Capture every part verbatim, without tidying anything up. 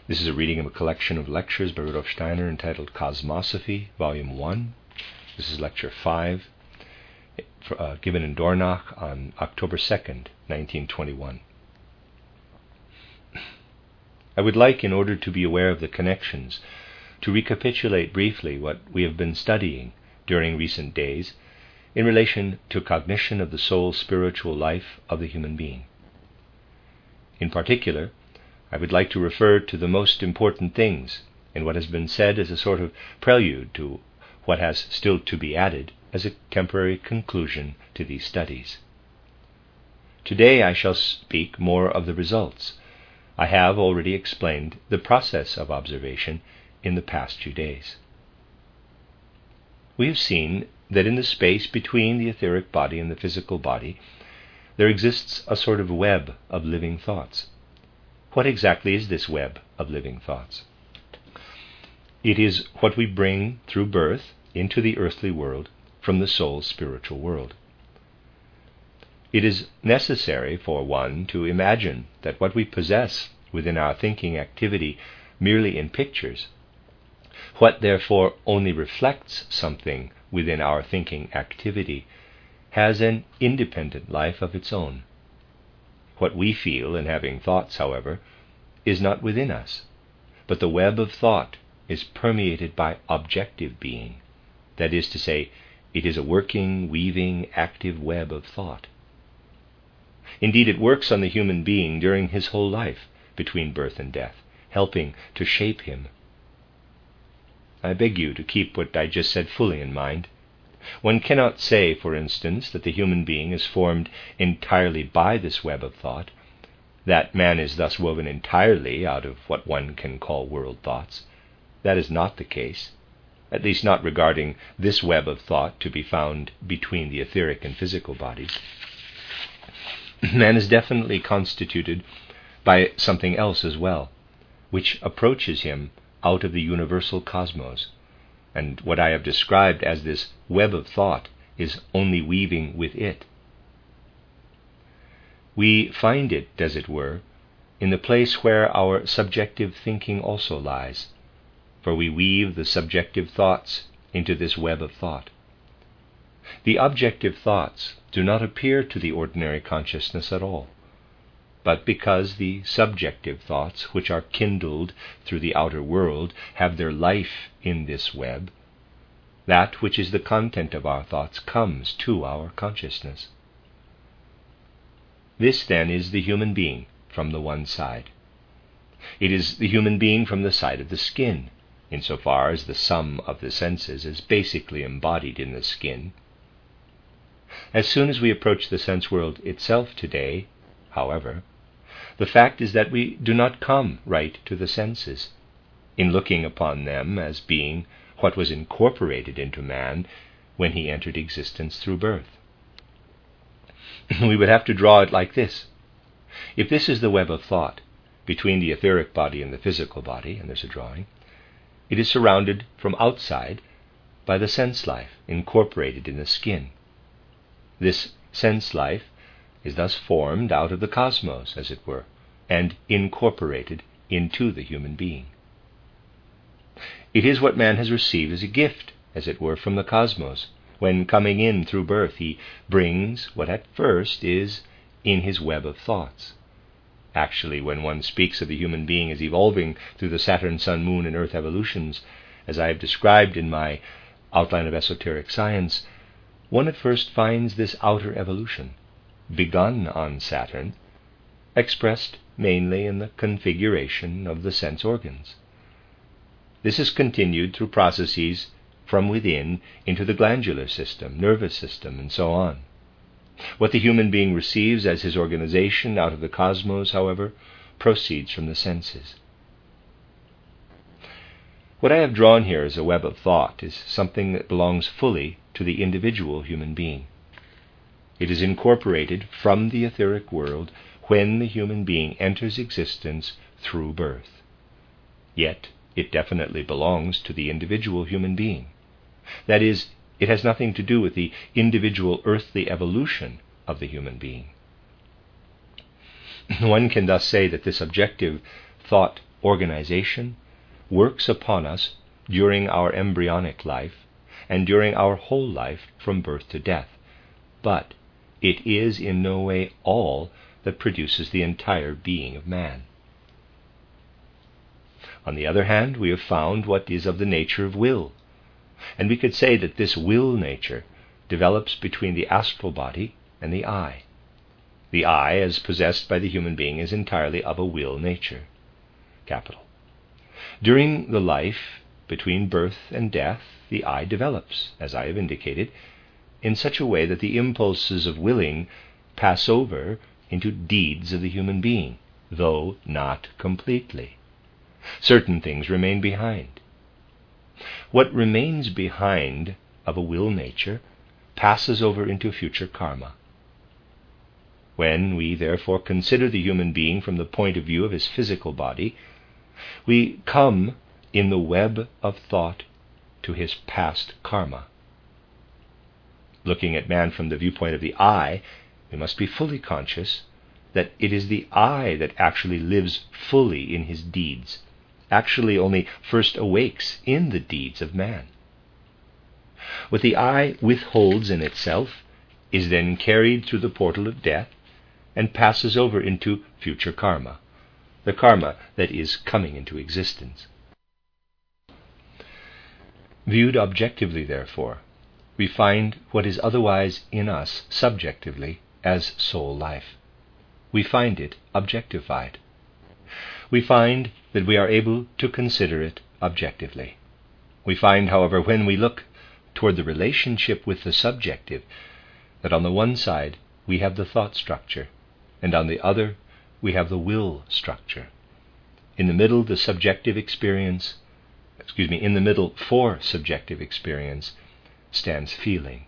This is a reading of a collection of lectures by Rudolf Steiner entitled Cosmosophy, Volume one. This is Lecture five, uh, given in Dornach on October second, nineteen twenty-one. I would like, in order to be aware of the connections, to recapitulate briefly what we have been studying during recent days in relation to cognition of the soul's spiritual life of the human being. In particular, I would like to refer to the most important things in what has been said as a sort of prelude to what has still to be added as a temporary conclusion to these studies. Today I shall speak more of the results. I have already explained the process of observation in the past few days. We have seen that in the space between the etheric body and the physical body, there exists a sort of web of living thoughts. What exactly is this web of living thoughts? It is what we bring through birth into the earthly world from the soul's spiritual world. It is necessary for one to imagine that what we possess within our thinking activity merely in pictures, what therefore only reflects something within our thinking activity, has an independent life of its own. What we feel in having thoughts, however, is not within us, but the web of thought is permeated by objective being. That is to say, it is a working, weaving, active web of thought. Indeed, it works on the human being during his whole life between birth and death, helping to shape him. I beg you to keep what I just said fully in mind. One cannot say, for instance, that the human being is formed entirely by this web of thought, that man is thus woven entirely out of what one can call world thoughts. That is not the case, at least not regarding this web of thought to be found between the etheric and physical bodies. Man is definitely constituted by something else as well, which approaches him out of the universal cosmos, and what I have described as this web of thought is only weaving with it. We find it, as it were, in the place where our subjective thinking also lies, for we weave the subjective thoughts into this web of thought. The objective thoughts do not appear to the ordinary consciousness at all, but because the subjective thoughts, which are kindled through the outer world, have their life in this web, that which is the content of our thoughts comes to our consciousness. This, then, is the human being from the one side. It is the human being from the side of the skin, insofar as the sum of the senses is basically embodied in the skin. As soon as we approach the sense world itself today, however, the fact is that we do not come right to the senses, in looking upon them as being what was incorporated into man when he entered existence through birth. We would have to draw it like this. If this is the web of thought between the etheric body and the physical body, and there's a drawing, it is surrounded from outside by the sense life incorporated in the skin. This sense life is thus formed out of the cosmos, as it were, and incorporated into the human being. It is what man has received as a gift, as it were, from the cosmos. When coming in through birth, he brings what at first is in his web of thoughts. Actually, when one speaks of the human being as evolving through the Saturn, Sun, Moon, and Earth evolutions, as I have described in my Outline of Esoteric Science, one at first finds this outer evolution, begun on Saturn, expressed mainly in the configuration of the sense organs. This is continued through processes from within into the glandular system, nervous system, and so on. What the human being receives as his organization out of the cosmos, however, proceeds from the senses. What I have drawn here as a web of thought is something that belongs fully to the individual human being. It is incorporated from the etheric world when the human being enters existence through birth. Yet it definitely belongs to the individual human being. That is, it has nothing to do with the individual earthly evolution of the human being. One can thus say that this objective thought organization works upon us during our embryonic life and during our whole life from birth to death, but it is in no way all that produces the entire being of man. On the other hand, we have found what is of the nature of will, and we could say that this will nature develops between the astral body and the I. The I, as possessed by the human being, is entirely of a will nature. Capital. During the life between birth and death, the I develops, as I have indicated, in such a way that the impulses of willing pass over into deeds of the human being, though not completely. Certain things remain behind. What remains behind of a will nature passes over into future karma. When we therefore consider the human being from the point of view of his physical body, we come in the web of thought to his past karma. Looking at man from the viewpoint of the I, we must be fully conscious that it is the I that actually lives fully in his deeds, actually only first awakes in the deeds of man. What the I withholds in itself is then carried through the portal of death and passes over into future karma, the karma that is coming into existence. Viewed objectively, therefore, we find what is otherwise in us subjectively as soul life. We find it objectified. We find that we are able to consider it objectively. We find, however, when we look toward the relationship with the subjective, that on the one side we have the thought structure, and on the other we have the will structure. In the middle, the subjective experience, excuse me, in the middle for subjective experience stands feeling.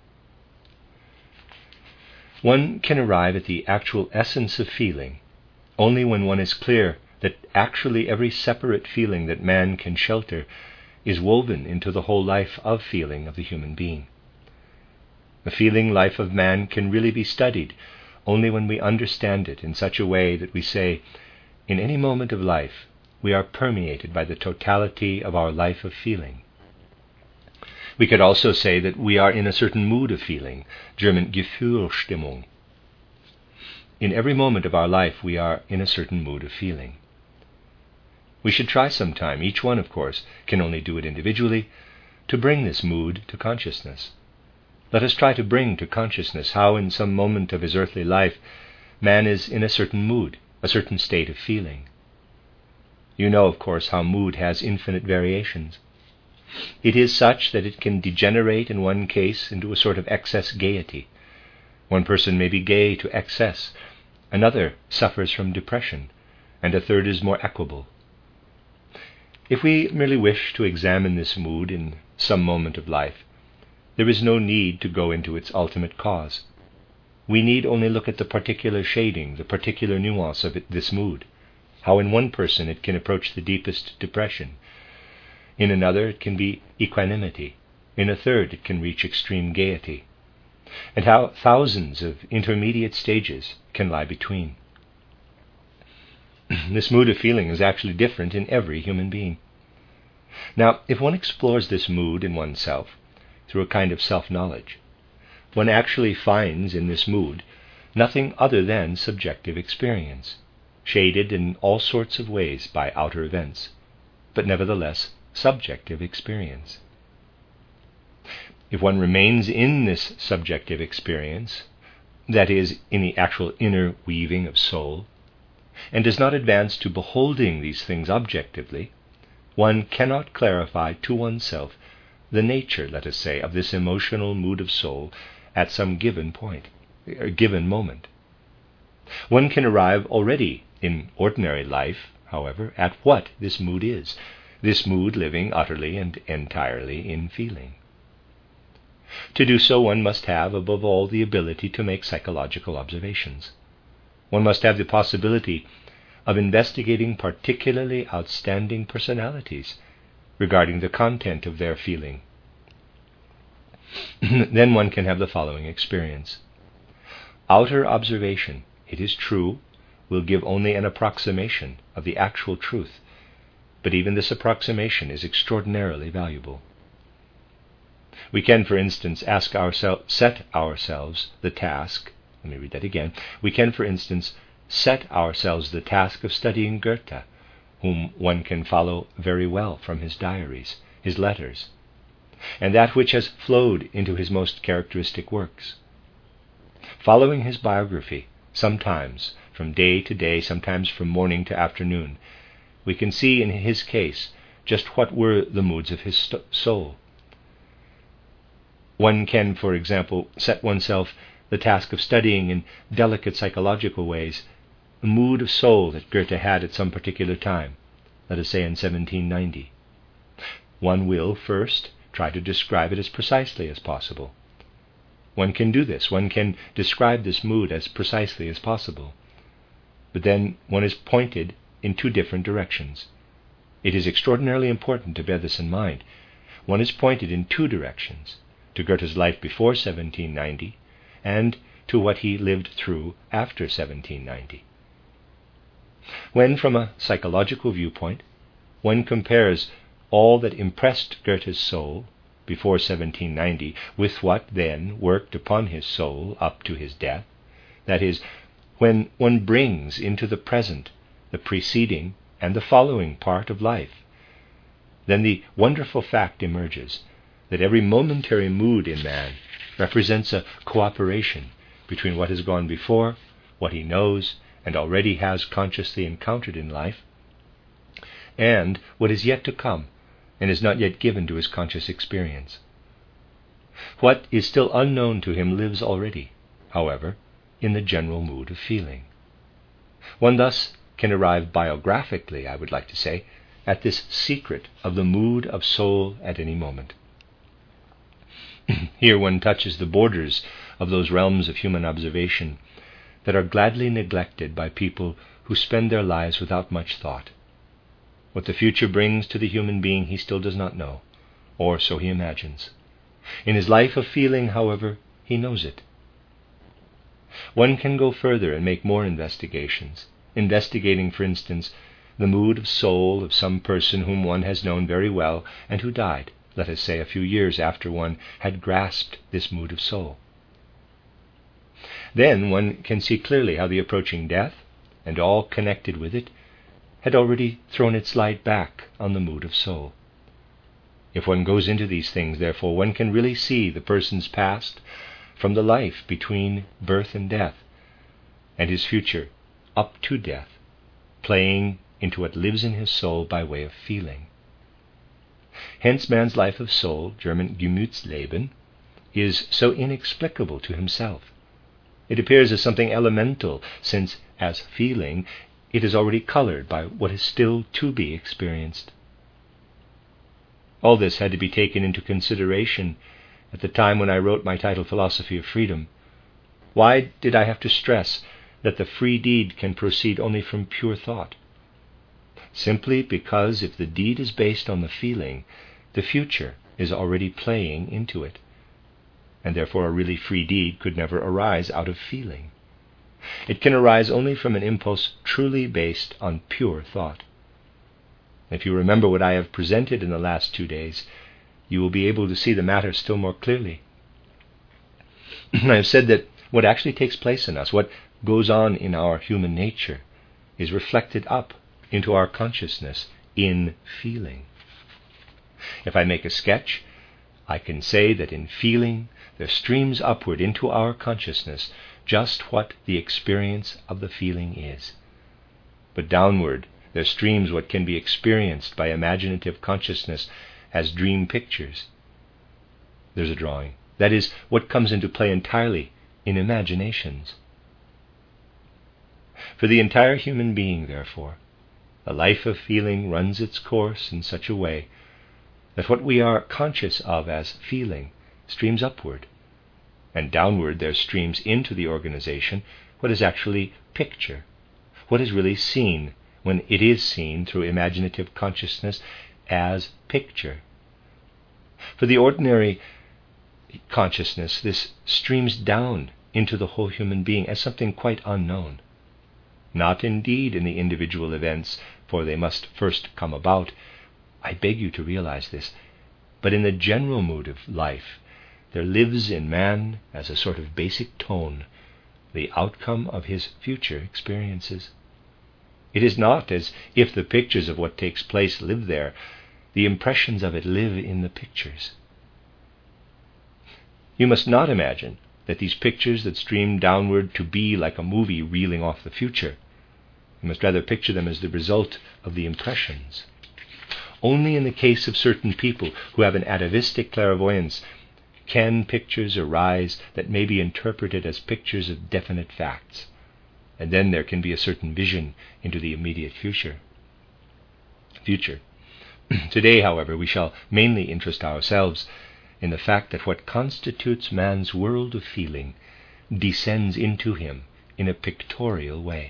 One can arrive at the actual essence of feeling only when one is clear that actually every separate feeling that man can shelter is woven into the whole life of feeling of the human being. The feeling life of man can really be studied only when we understand it in such a way that we say, in any moment of life, we are permeated by the totality of our life of feeling. We could also say that we are in a certain mood of feeling, German Gefühlsstimmung. In every moment of our life, we are in a certain mood of feeling. We should try sometime, each one, of course, can only do it individually, to bring this mood to consciousness. Let us try to bring to consciousness how in some moment of his earthly life man is in a certain mood, a certain state of feeling. You know, of course, how mood has infinite variations. It is such that it can degenerate in one case into a sort of excess gaiety. One person may be gay to excess, another suffers from depression, and a third is more equable. If we merely wish to examine this mood in some moment of life, there is no need to go into its ultimate cause. We need only look at the particular shading, the particular nuance of it, this mood, how in one person it can approach the deepest depression, in another it can be equanimity, in a third it can reach extreme gaiety, and how thousands of intermediate stages can lie between. This mood of feeling is actually different in every human being. Now, if one explores this mood in oneself through a kind of self-knowledge, one actually finds in this mood nothing other than subjective experience, shaded in all sorts of ways by outer events, but nevertheless subjective experience. If one remains in this subjective experience, that is, in the actual inner weaving of soul, and does not advance to beholding these things objectively, one cannot clarify to oneself the nature, let us say, of this emotional mood of soul at some given point, a given moment. One can arrive already in ordinary life, however, at what this mood is, this mood living utterly and entirely in feeling. To do so, one must have, above all, the ability to make psychological observations. One must have the possibility of investigating particularly outstanding personalities regarding the content of their feeling. Then one can have the following experience. Outer observation, it is true, will give only an approximation of the actual truth but even this approximation is extraordinarily valuable. We can, for instance, ask ourselves, set ourselves the task, let me read that again, we can, for instance, set ourselves the task of studying Goethe, whom one can follow very well from his diaries, his letters, and that which has flowed into his most characteristic works. Following his biography, sometimes from day to day, sometimes from morning to afternoon, we can see in his case just what were the moods of his st- soul. One can, for example, set oneself the task of studying in delicate psychological ways the mood of soul that Goethe had at some particular time, let us say in seventeen ninety. One will first try to describe it as precisely as possible. One can do this. One can describe this mood as precisely as possible. But then one is pointed in two different directions. It is extraordinarily important to bear this in mind. One is pointed in two directions, to Goethe's life before seventeen ninety and to what he lived through after seventeen ninety. When, from a psychological viewpoint, one compares all that impressed Goethe's soul before seventeen ninety with what then worked upon his soul up to his death, that is, when one brings into the present the preceding and the following part of life, then the wonderful fact emerges that every momentary mood in man represents a cooperation between what has gone before, what he knows and already has consciously encountered in life, and what is yet to come and is not yet given to his conscious experience. What is still unknown to him lives already, however, in the general mood of feeling. One thus can arrive biographically, I would like to say, at this secret of the mood of soul at any moment. Here one touches the borders of those realms of human observation that are gladly neglected by people who spend their lives without much thought. What the future brings to the human being he still does not know, or so he imagines. In his life of feeling, however, he knows it. One can go further and make more investigations, investigating, for instance, the mood of soul of some person whom one has known very well and who died, let us say, a few years after one had grasped this mood of soul. Then one can see clearly how the approaching death, and all connected with it, had already thrown its light back on the mood of soul. If one goes into these things, therefore, one can really see the person's past from the life between birth and death, and his future up to death, playing into what lives in his soul by way of feeling. Hence man's life of soul, German Gemütsleben, is so inexplicable to himself. It appears as something elemental, since, as feeling, it is already colored by what is still to be experienced. All this had to be taken into consideration at the time when I wrote my title, Philosophy of Freedom. Why did I have to stress that the free deed can proceed only from pure thought? Simply because if the deed is based on the feeling, the future is already playing into it, and therefore a really free deed could never arise out of feeling. It can arise only from an impulse truly based on pure thought. If you remember what I have presented in the last two days, you will be able to see the matter still more clearly. I have said that what actually takes place in us, what goes on in our human nature, is reflected up into our consciousness in feeling. If I make a sketch, I can say that in feeling there streams upward into our consciousness just what the experience of the feeling is. But downward there streams what can be experienced by imaginative consciousness as dream pictures. There's a drawing. That is what comes into play entirely in imaginations. For the entire human being, therefore, the life of feeling runs its course in such a way that what we are conscious of as feeling streams upward, and downward there streams into the organization what is actually picture, what is really seen when it is seen through imaginative consciousness as picture. For the ordinary consciousness, this streams down into the whole human being as something quite unknown, not indeed in the individual events, for they must first come about. I beg you to realize this. But in the general mood of life, there lives in man, as a sort of basic tone, the outcome of his future experiences. It is not as if the pictures of what takes place live there. The impressions of it live in the pictures. You must not imagine that these pictures that stream downward to be like a movie reeling off the future. You must rather picture them as the result of the impressions. Only in the case of certain people who have an atavistic clairvoyance can pictures arise that may be interpreted as pictures of definite facts, and then there can be a certain vision into the immediate future. Future. Today, however, we shall mainly interest ourselves in the fact that what constitutes man's world of feeling descends into him in a pictorial way.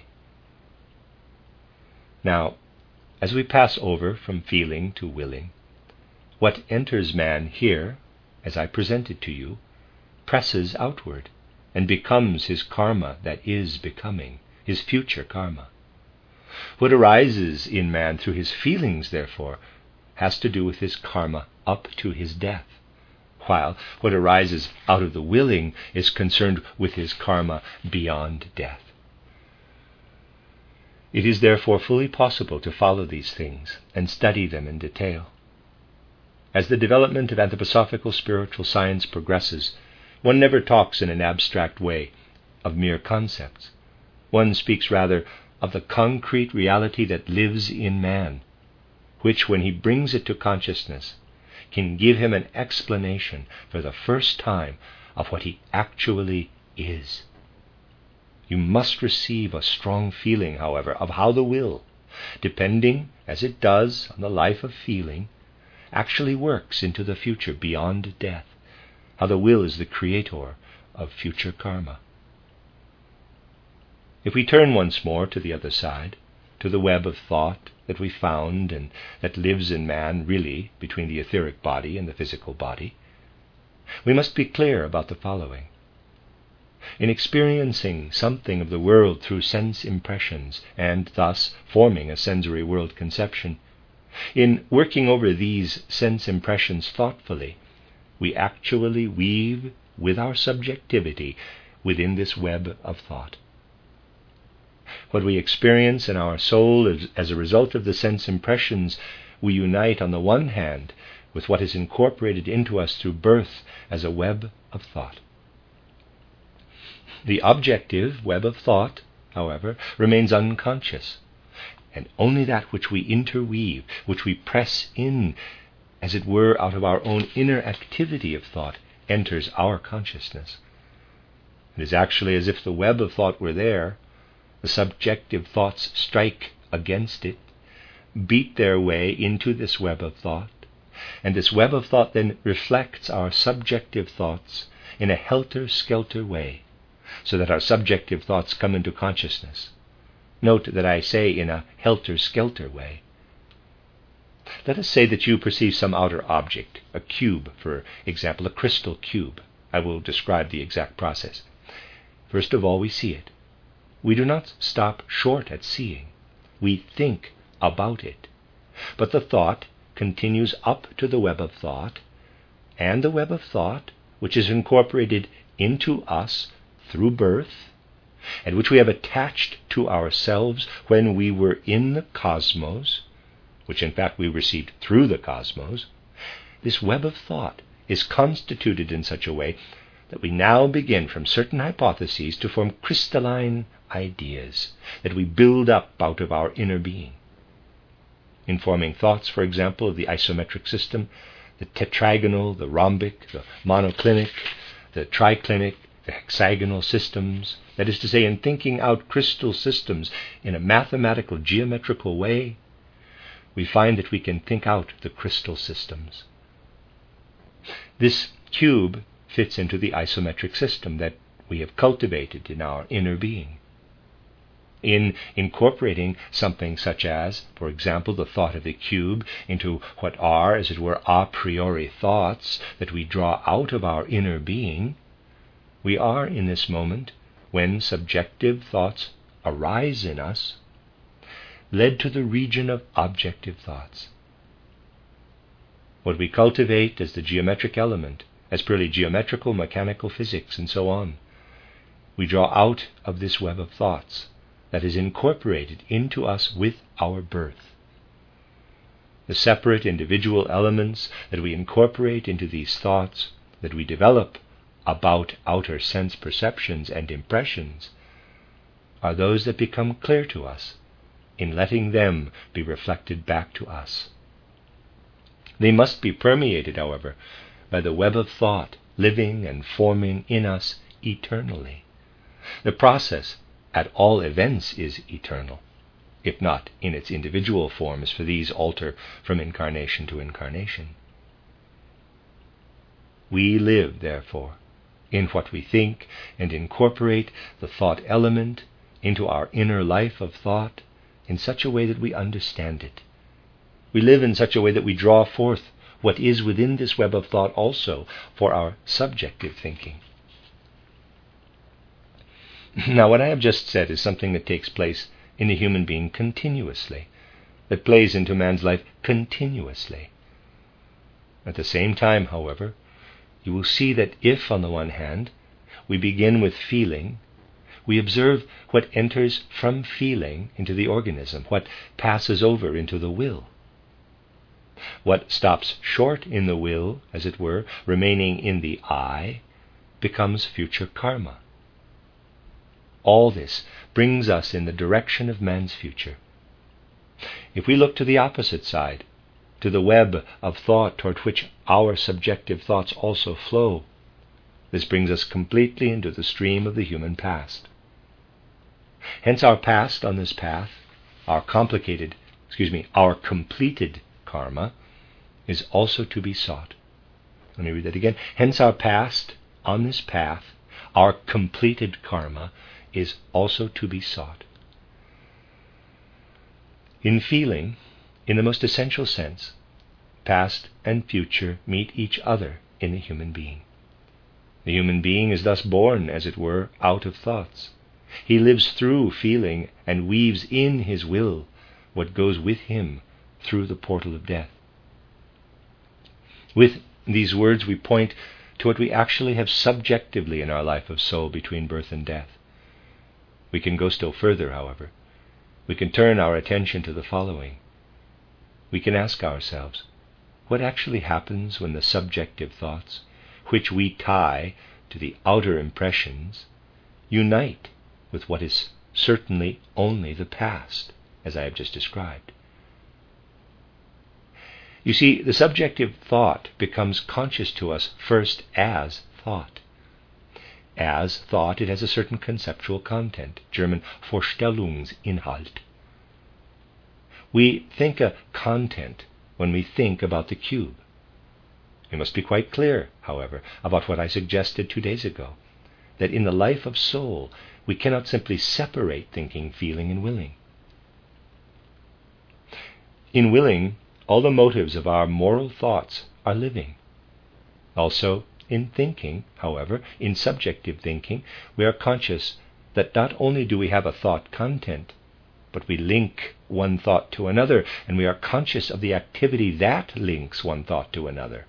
Now, as we pass over from feeling to willing, what enters man here, as I present it to you, presses outward and becomes his karma that is becoming, his future karma. What arises in man through his feelings, therefore, has to do with his karma up to his death, while what arises out of the willing is concerned with his karma beyond death. It is therefore fully possible to follow these things and study them in detail. As the development of anthroposophical spiritual science progresses, one never talks in an abstract way of mere concepts. One speaks rather of the concrete reality that lives in man, which, when he brings it to consciousness, can give him an explanation for the first time of what he actually is. You must receive a strong feeling, however, of how the will, depending, as it does, on the life of feeling, actually works into the future beyond death, how the will is the creator of future karma. If we turn once more to the other side, to the web of thought that we found and that lives in man really between the etheric body and the physical body, we must be clear about the following. In experiencing something of the world through sense impressions and thus forming a sensory world conception, in working over these sense impressions thoughtfully, we actually weave with our subjectivity within this web of thought. What we experience in our soul as, as a result of the sense impressions, we unite on the one hand with what is incorporated into us through birth as a web of thought. The objective web of thought, however, remains unconscious, and only that which we interweave, which we press in, as it were, out of our own inner activity of thought, enters our consciousness. It is actually as if the web of thought were there. The subjective thoughts strike against it, beat their way into this web of thought, and this web of thought then reflects our subjective thoughts in a helter-skelter way, so that our subjective thoughts come into consciousness. Note that I say in a helter-skelter way. Let us say that you perceive some outer object, a cube, for example, a crystal cube. I will describe the exact process. First of all, we see it. We do not stop short at seeing. We think about it. But the thought continues up to the web of thought, and the web of thought, which is incorporated into us through birth, and which we have attached to ourselves when we were in the cosmos, which in fact we received through the cosmos, this web of thought is constituted in such a way that we now begin from certain hypotheses to form crystalline ideas that we build up out of our inner being. In forming thoughts, for example, of the isometric system, the tetragonal, the rhombic, the monoclinic, the triclinic, the hexagonal systems, that is to say, in thinking out crystal systems in a mathematical, geometrical way, we find that we can think out the crystal systems. This cube fits into the isometric system that we have cultivated in our inner being. In incorporating something such as, for example, the thought of the cube into what are, as it were, a priori thoughts that we draw out of our inner being, we are in this moment, when subjective thoughts arise in us, led to the region of objective thoughts. What we cultivate as the geometric element, as purely geometrical, mechanical physics, and so on, we draw out of this web of thoughts that is incorporated into us with our birth. The separate individual elements that we incorporate into these thoughts, that we develop about outer sense perceptions and impressions, are those that become clear to us in letting them be reflected back to us. They must be permeated, however, by the web of thought living and forming in us eternally. The process, at all events, is eternal, if not in its individual forms, for these alter from incarnation to incarnation. We live, therefore, in what we think and incorporate the thought element into our inner life of thought in such a way that we understand it. We live in such a way that we draw forth what is within this web of thought also for our subjective thinking. Now, what I have just said is something that takes place in the human being continuously, that plays into man's life continuously. At the same time, however, you will see that if, on the one hand, we begin with feeling, we observe what enters from feeling into the organism, what passes over into the will. What stops short in the will, as it were, remaining in the I, becomes future karma. All this brings us in the direction of man's future. If we look to the opposite side, to the web of thought toward which our subjective thoughts also flow, this brings us completely into the stream of the human past. Hence our past on this path, our complicated, excuse me, our completed karma, is also to be sought. Let me read that again. Hence our past on this path, our completed karma, is also to be sought. In feeling, in the most essential sense, past and future meet each other in the human being. The human being is thus born, as it were, out of thoughts. He lives through feeling and weaves in his will what goes with him through the portal of death. With these words we point to what we actually have subjectively in our life of soul between birth and death. We can go still further, however. We can turn our attention to the following. We can ask ourselves, what actually happens when the subjective thoughts, which we tie to the outer impressions, unite with what is certainly only the past, as I have just described? You see, the subjective thought becomes conscious to us first as thought. As thought, it has a certain conceptual content, German Vorstellungsinhalt. We think a content when we think about the cube. We must be quite clear, however, about what I suggested two days ago, that in the life of soul we cannot simply separate thinking, feeling, and willing. In willing, all the motives of our moral thoughts are living. Also, in thinking, however, in subjective thinking, we are conscious that not only do we have a thought content, but we link one thought to another, and we are conscious of the activity that links one thought to another.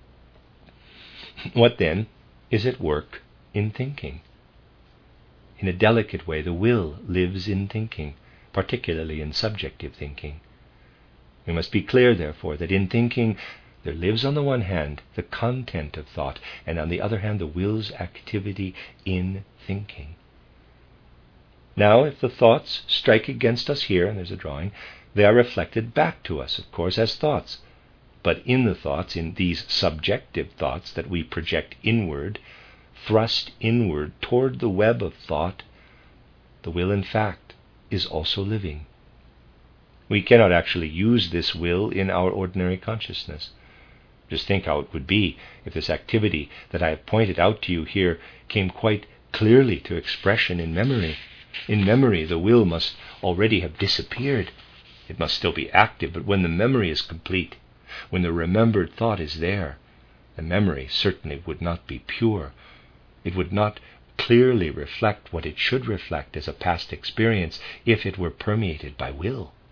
What then is at work in thinking? In a delicate way, the will lives in thinking, particularly in subjective thinking. We must be clear, therefore, that in thinking there lives on the one hand the content of thought, and on the other hand the will's activity in thinking. Now, if the thoughts strike against us here, and there's a drawing, they are reflected back to us, of course, as thoughts. But in the thoughts, in these subjective thoughts that we project inward, thrust inward toward the web of thought, the will, in fact, is also living. We cannot actually use this will in our ordinary consciousness. Just think how it would be if this activity that I have pointed out to you here came quite clearly to expression in memory. In memory, the will must already have disappeared. It must still be active, but when the memory is complete, when the remembered thought is there, the memory certainly would not be pure. It would not clearly reflect what it should reflect as a past experience if it were permeated by will.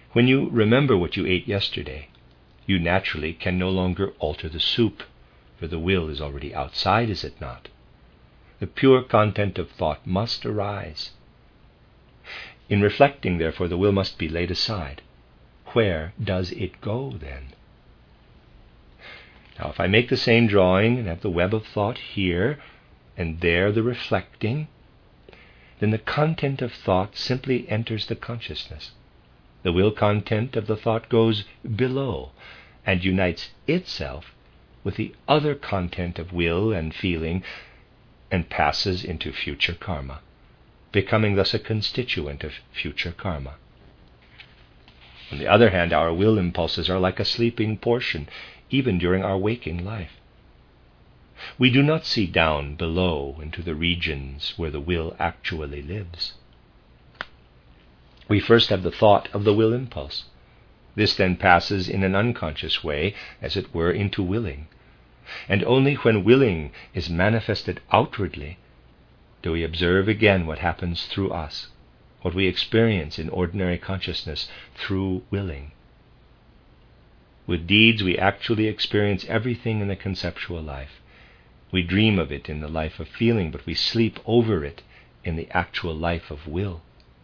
When you remember what you ate yesterday, you naturally can no longer alter the soup, for the will is already outside, is it not? The pure content of thought must arise. In reflecting, therefore, the will must be laid aside. Where does it go, then? Now, if I make the same drawing and have the web of thought here, and there the reflecting, then the content of thought simply enters the consciousness. The will content of the thought goes below and unites itself with the other content of will and feeling and passes into future karma, becoming thus a constituent of future karma. On the other hand, our will impulses are like a sleeping portion, even during our waking life. We do not see down below into the regions where the will actually lives. We first have the thought of the will impulse. This then passes in an unconscious way, as it were, into willing. And only when willing is manifested outwardly do we observe again what happens through us, what we experience in ordinary consciousness through willing. With deeds we actually experience everything in the conceptual life. We dream of it in the life of feeling, but we sleep over it in the actual life of will.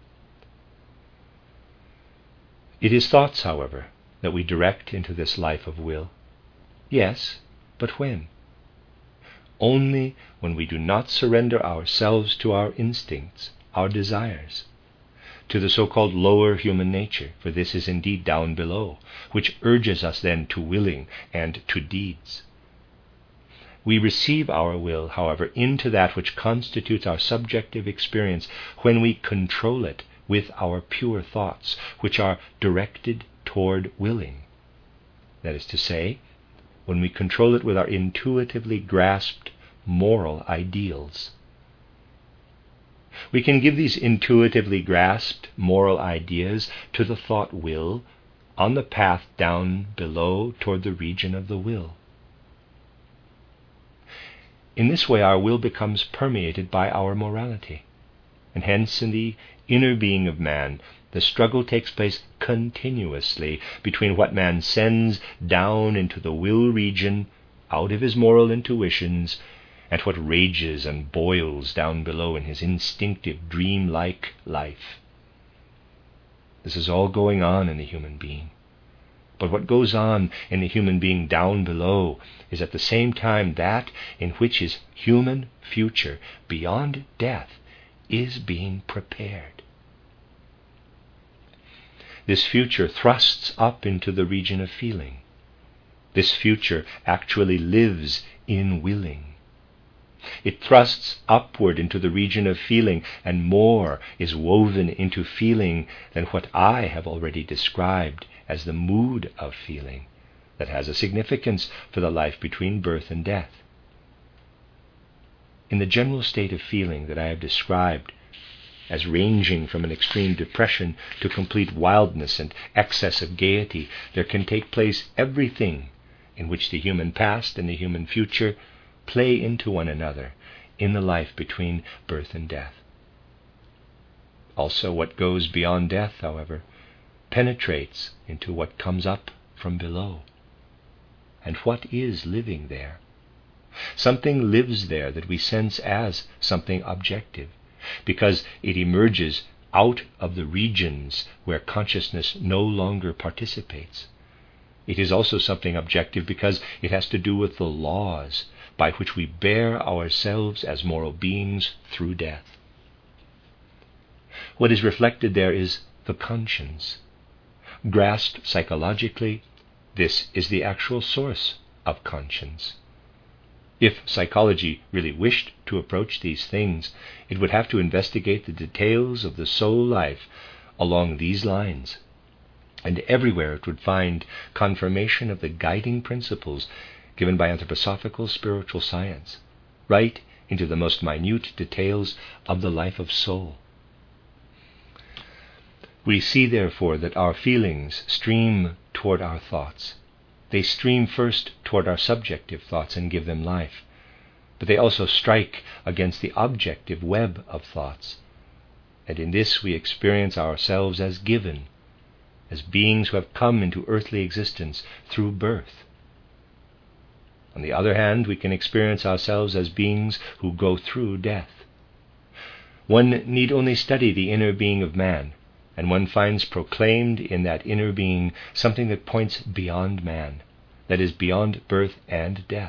It is thoughts, however, that we direct into this life of will. Yes, but when? Only when we do not surrender ourselves to our instincts, our desires, to the so-called lower human nature, for this is indeed down below, which urges us then to willing and to deeds. We receive our will, however, into that which constitutes our subjective experience when we control it with our pure thoughts, which are directed toward willing. That is to say, when we control it with our intuitively grasped moral ideals. We can give these intuitively grasped moral ideas to the thought will on the path down below toward the region of the will. In this way our will becomes permeated by our morality, and hence in the inner being of man the struggle takes place continuously between what man sends down into the will region out of his moral intuitions and what rages and boils down below in his instinctive dream-like life. This is all going on in the human being. But what goes on in the human being down below is at the same time that in which his human future beyond death is being prepared. This future thrusts up into the region of feeling. This future actually lives in willing. It thrusts upward into the region of feeling, and more is woven into feeling than what I have already described as the mood of feeling that has a significance for the life between birth and death. In the general state of feeling that I have described as ranging from an extreme depression to complete wildness and excess of gaiety, there can take place everything in which the human past and the human future play into one another in the life between birth and death. Also, what goes beyond death, however, penetrates into what comes up from below. And what is living there? Something lives there that we sense as something objective, because it emerges out of the regions where consciousness no longer participates. It is also something objective because it has to do with the laws by which we bear ourselves as moral beings through death. What is reflected there is the conscience. Grasped psychologically, this is the actual source of conscience. If psychology really wished to approach these things, it would have to investigate the details of the soul life along these lines, and everywhere it would find confirmation of the guiding principles given by anthroposophical spiritual science, right into the most minute details of the life of soul. We see, therefore, that our feelings stream toward our thoughts. They stream first toward our subjective thoughts and give them life, but they also strike against the objective web of thoughts, and in this we experience ourselves as given, as beings who have come into earthly existence through birth. On the other hand, we can experience ourselves as beings who go through death. One need only study the inner being of man, and one finds proclaimed in that inner being something that points beyond man, that is, beyond birth and death.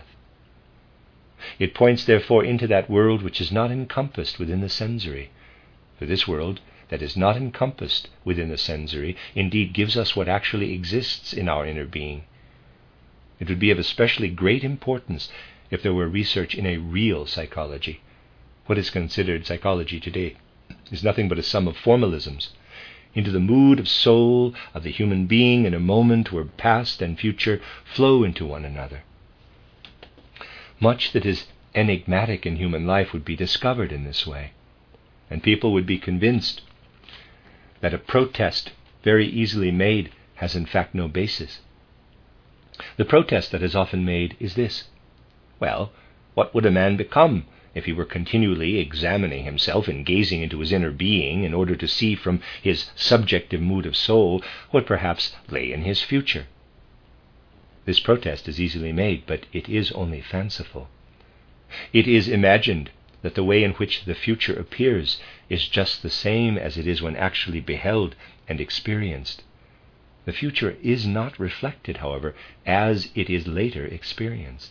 It points, therefore, into that world which is not encompassed within the sensory. For this world that is not encompassed within the sensory indeed gives us what actually exists in our inner being. It would be of especially great importance if there were research in a real psychology. What is considered psychology today is nothing but a sum of formalisms, into the mood of soul of the human being in a moment where past and future flow into one another. Much that is enigmatic in human life would be discovered in this way, and people would be convinced that a protest very easily made has in fact no basis. The protest that is often made is this: well, what would a man become if he were continually examining himself and gazing into his inner being in order to see from his subjective mood of soul what perhaps lay in his future? This protest is easily made, but it is only fanciful. It is imagined that the way in which the future appears is just the same as it is when actually beheld and experienced. The future is not reflected, however, as it is later experienced.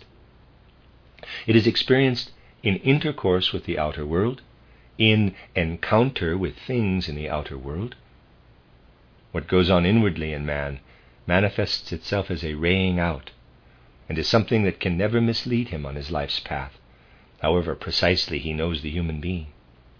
It is experienced in intercourse with the outer world, in encounter with things in the outer world. What goes on inwardly in man manifests itself as a raying out, and is something that can never mislead him on his life's path, however precisely he knows the human being.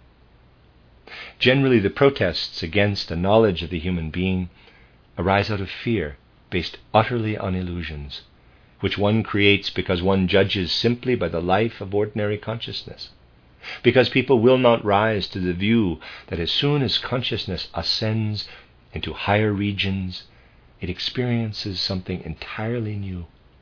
Generally, the protests against a knowledge of the human being arise out of fear, based utterly on illusions, which one creates because one judges simply by the life of ordinary consciousness, because people will not rise to the view that as soon as consciousness ascends into higher regions, it experiences something entirely new.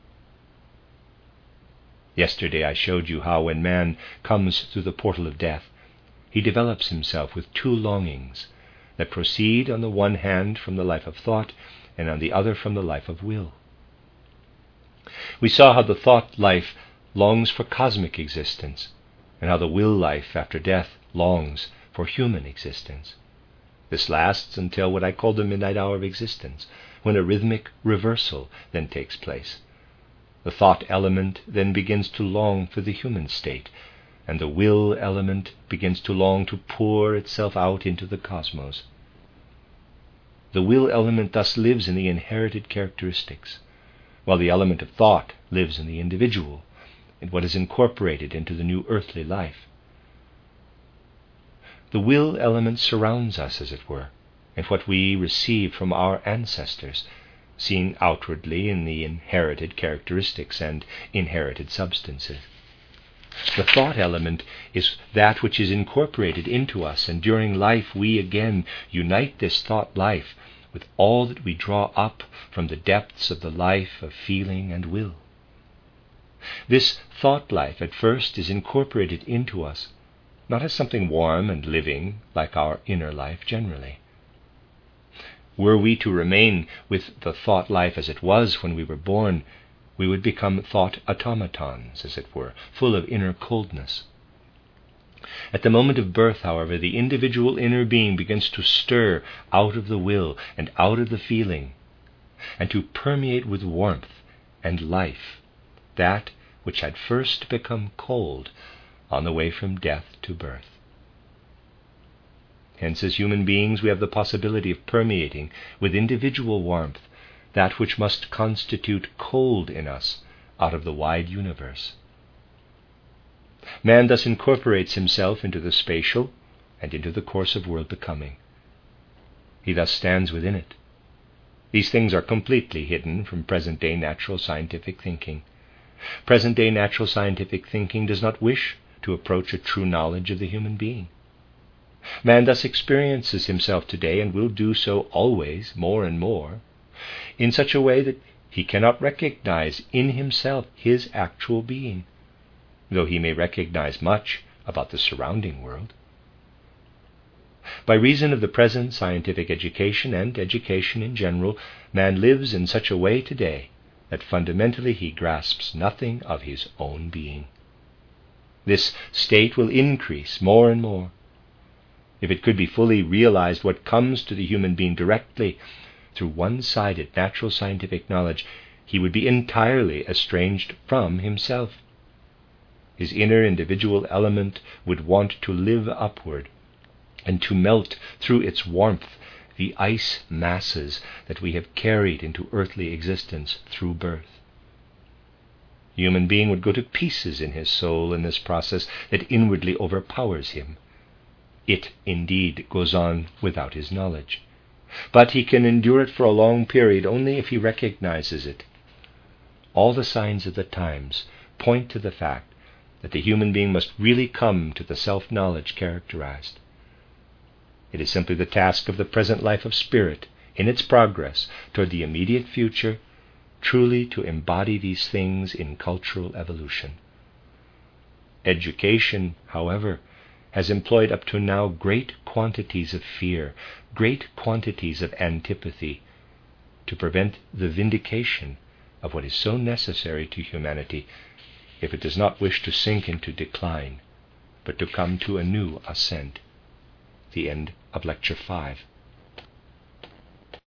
Yesterday I showed you how when man comes through the portal of death, he develops himself with two longings that proceed on the one hand from the life of thought and on the other from the life of will. We saw how the thought life longs for cosmic existence, and how the will life after death longs for human existence. This lasts until what I call the midnight hour of existence, when a rhythmic reversal then takes place. The thought element then begins to long for the human state, and the will element begins to long to pour itself out into the cosmos. The will element thus lives in the inherited characteristics, while the element of thought lives in the individual, in what is incorporated into the new earthly life. The will element surrounds us, as it were, and what we receive from our ancestors, seen outwardly in the inherited characteristics and inherited substances. The thought element is that which is incorporated into us, and during life we again unite this thought life with all that we draw up from the depths of the life of feeling and will. This thought life at first is incorporated into us, not as something warm and living like our inner life generally. Were we to remain with the thought life as it was when we were born, we would become thought automatons, as it were, full of inner coldness. At the moment of birth, however, the individual inner being begins to stir out of the will and out of the feeling, and to permeate with warmth and life that which had first become cold on the way from death to birth. Hence, as human beings, we have the possibility of permeating with individual warmth that which must constitute cold in us out of the wide universe. Man thus incorporates himself into the spatial and into the course of world becoming. He thus stands within it. These things are completely hidden from present-day natural scientific thinking. Present-day natural scientific thinking does not wish to approach a true knowledge of the human being. Man thus experiences himself today, and will do so always more and more, in such a way that he cannot recognize in himself his actual being, though he may recognize much about the surrounding world. By reason of the present scientific education and education in general, man lives in such a way today that fundamentally he grasps nothing of his own being. This state will increase more and more. If it could be fully realized what comes to the human being directly through one-sided natural scientific knowledge, he would be entirely estranged from himself. His inner individual element would want to live upward and to melt through its warmth the ice masses that we have carried into earthly existence through birth. The human being would go to pieces in his soul in this process that inwardly overpowers him. It, indeed, goes on without his knowledge, but he can endure it for a long period only if he recognizes it. All the signs of the times point to the fact that the human being must really come to the self-knowledge characterized. It is simply the task of the present life of spirit, in its progress toward the immediate future, truly to embody these things in cultural evolution. Education, however, has employed up to now great quantities of fear, great quantities of antipathy, to prevent the vindication of what is so necessary to humanity if it does not wish to sink into decline, but to come to a new ascent. The end of Lecture five.